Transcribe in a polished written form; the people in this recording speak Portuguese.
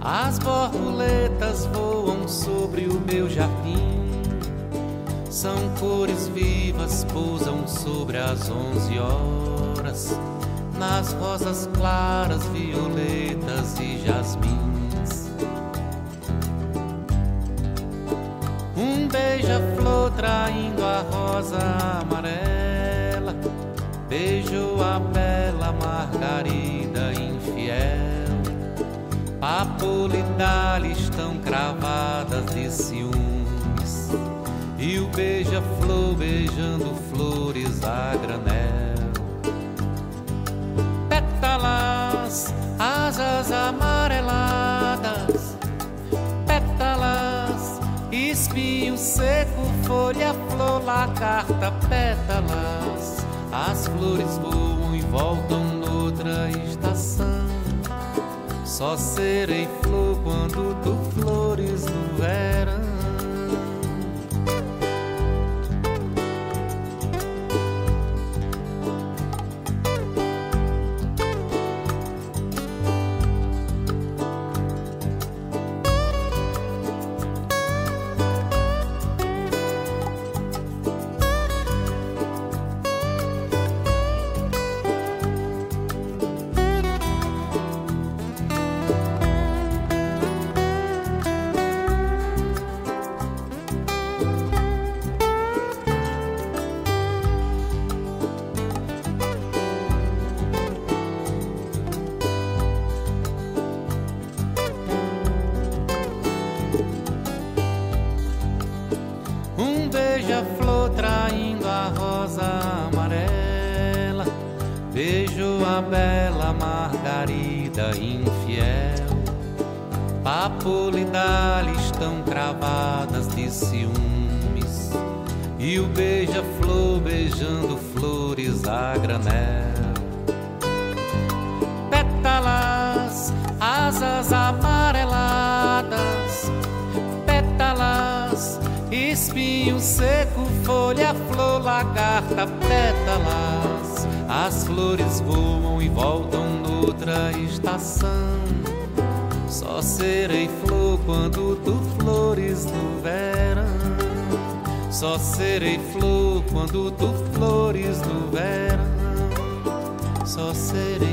As borboletas voam sobre o meu jardim. São cores vivas, pousam sobre as 11 horas, nas rosas claras, violetas e jasmins. Um beija-flor traindo a rosa amarela beijou a bela Margarida infiel. Papoula e Dália estão cravadas de ciúmes, e o beija-flor beijando flores a granel. Pétalas, asas amareladas, pétalas, espinho seco, folha, flor, lagarta, pétalas. As flores voam e voltam noutra estação. Só serei flor quando tu flores no verão. Beija-flor traindo a rosa amarela beijou a bela Margarida infiel. Papoula e Dália estão cravadas de ciúmes, e o beija-flor beijando flores a granel. Pétalas, asas amareladas, pétalas, espinho seco, folha, flor, lagarta, pétalas. As flores voam e voltam noutra estação. Só serei flor quando tu flores no verão. Só serei flor quando tu flores no verão. Só serei